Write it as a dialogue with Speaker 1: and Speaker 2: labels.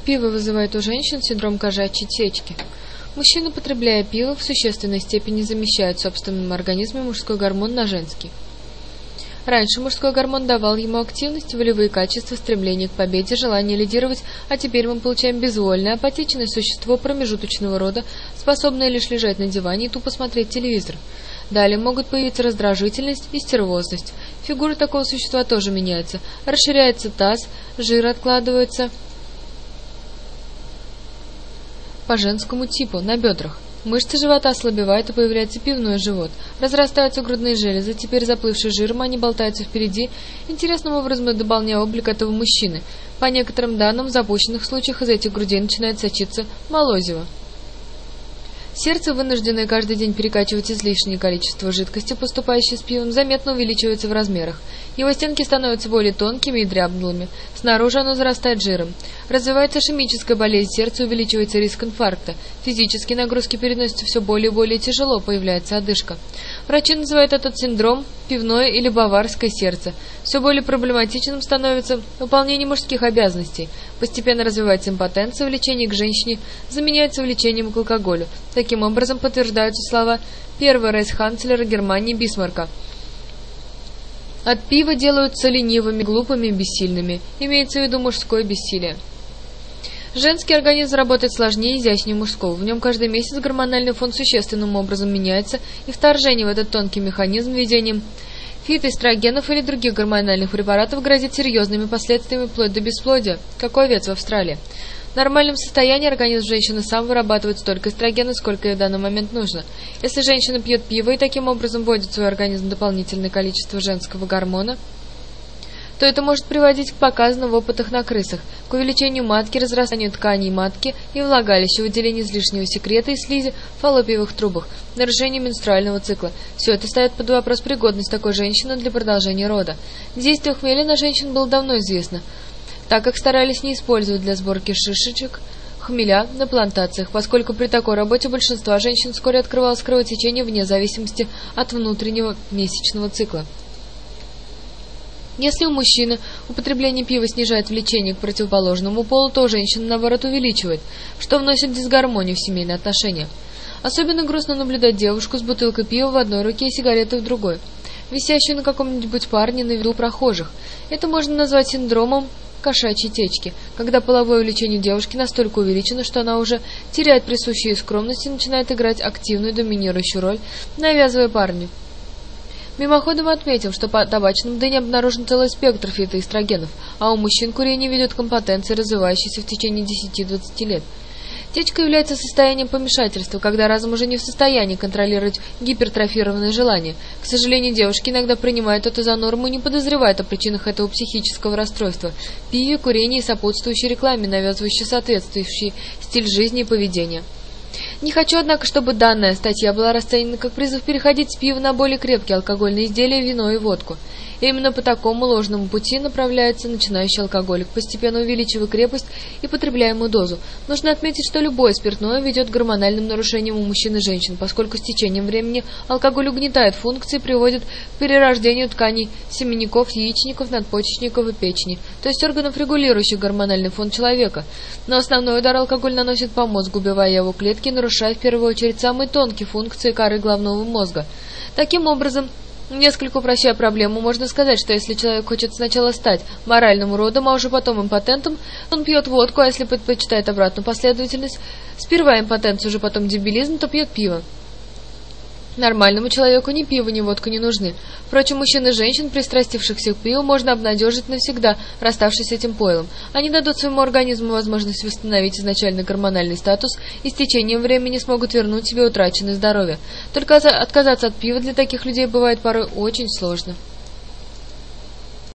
Speaker 1: пиво вызывает у женщин синдром кошачьей течки? Мужчины, потребляя пиво, в существенной степени замещают в собственном организме мужской гормон на женский. Раньше мужской гормон давал ему активность, волевые качества, стремление к победе, желание лидировать, а теперь мы получаем безвольное, апатичное существо промежуточного рода, способное лишь лежать на диване и тупо смотреть телевизор. Далее могут появиться раздражительность и стервозность. Фигура такого существа тоже меняется. Расширяется таз, жир откладывается по женскому типу, на бедрах. Мышцы живота ослабевают и появляется пивной живот. Разрастаются грудные железы, теперь заплывшие жиром, они болтаются впереди, интересным образом дополняя облик этого мужчины. По некоторым данным, в запущенных случаях из этих грудей начинает сочиться молозиво. Сердце, вынужденное каждый день перекачивать излишнее количество жидкости, поступающей с пивом, заметно увеличивается в размерах. Его стенки становятся более тонкими и дряблыми. Снаружи оно зарастает жиром. Развивается ишемическая болезнь сердца, увеличивается риск инфаркта. Физические нагрузки переносятся все более и более тяжело, появляется одышка. Врачи называют этот синдром пивное или баварское сердце. Все более проблематичным становится выполнение мужских обязанностей. Постепенно развивается импотенция, влечение к женщине заменяется влечением к алкоголю. Таким образом подтверждаются слова первого рейхсканцлера Германии Бисмарка: «От пива делаются ленивыми, глупыми, бессильными». Имеется в виду мужское бессилие. Женский организм работает сложнее и изящнее мужского. В нем каждый месяц гормональный фон существенным образом меняется, и вторжение в этот тонкий механизм введением фитоэстрогенов или других гормональных препаратов грозит серьезными последствиями вплоть до бесплодия, как у овец в Австралии. В нормальном состоянии организм женщины сам вырабатывает столько эстрогена, сколько ей в данный момент нужно. Если женщина пьет пиво и таким образом вводит в свой организм дополнительное количество женского гормона, то это может приводить к показанным в опытах на крысах, к увеличению матки, разрастанию тканей матки и влагалища, выделению излишнего секрета и слизи в фаллопиевых трубах, нарушению менструального цикла. Все это ставит под вопрос пригодность такой женщины для продолжения рода. Действие хмеля на женщин было давно известно, так как старались не использовать для сборки шишечек хмеля на плантациях, поскольку при такой работе большинство женщин вскоре открывалось кровотечение вне зависимости от внутреннего месячного цикла. Если у мужчины употребление пива снижает влечение к противоположному полу, то у женщины, наоборот, увеличивает, что вносит дисгармонию в семейные отношения. Особенно грустно наблюдать девушку с бутылкой пива в одной руке и сигаретой в другой, висящую на каком-нибудь парне на виду прохожих. Это можно назвать синдромом кошачьей течки, когда половое влечение девушки настолько увеличено, что она уже теряет присущую ей скромность и начинает играть активную доминирующую роль, навязывая парню. Мимоходом отметим, что по табачным дыне обнаружен целый спектр фитоэстрогенов, а у мужчин курение ведет к импотенции, развивающейся в течение 10-20 лет. Течка является состоянием помешательства, когда разум уже не в состоянии контролировать гипертрофированные желания. К сожалению, девушки иногда принимают это за норму и не подозревают о причинах этого психического расстройства, пиве, курении и сопутствующей рекламе, навязывающей соответствующий стиль жизни и поведения. Не хочу, однако, чтобы данная статья была расценена как призыв переходить с пива на более крепкие алкогольные изделия, вино и водку. Именно по такому ложному пути направляется начинающий алкоголик, постепенно увеличивая крепость и потребляемую дозу. Нужно отметить, что любое спиртное ведет к гормональным нарушениям у мужчин и женщин, поскольку с течением времени алкоголь угнетает функции и приводит к перерождению тканей семенников, яичников, надпочечников и печени, то есть органов, регулирующих гормональный фон человека. Но основной удар алкоголь наносит по мозгу, убивая его клетки, нарушая в первую очередь самые тонкие функции коры головного мозга. Таким образом, несколько упрощая проблему, можно сказать, что если человек хочет сначала стать моральным уродом, а уже потом импотентом, он пьет водку, а если предпочитает обратную последовательность, сперва импотенцию, уже потом дебилизм, то пьет пиво. Нормальному человеку ни пиво, ни водка не нужны. Впрочем, мужчин и женщин, пристрастившихся к пиву, можно обнадежить навсегда, расставшись с этим пойлом. Они дадут своему организму возможность восстановить изначальный гормональный статус и с течением времени смогут вернуть себе утраченное здоровье. Только отказаться от пива для таких людей бывает порой очень сложно.